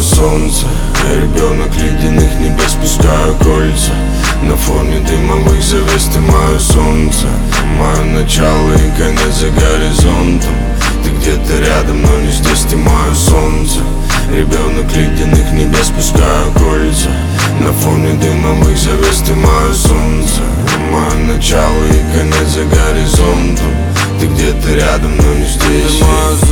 солнце. Я ребенок ледяных небес, пускаю кольца. На фоне дымовых завес ты мое солнце. Мое начало и конец за горизонтом. Ты где-то рядом, но не здесь, ты мое солнце. Ребенок ледяных небес, пускаю кольца. На фоне дымовых завес ты мое солнце. Мое начало и конец за горизонтом. Ты где-то рядом, но не здесь.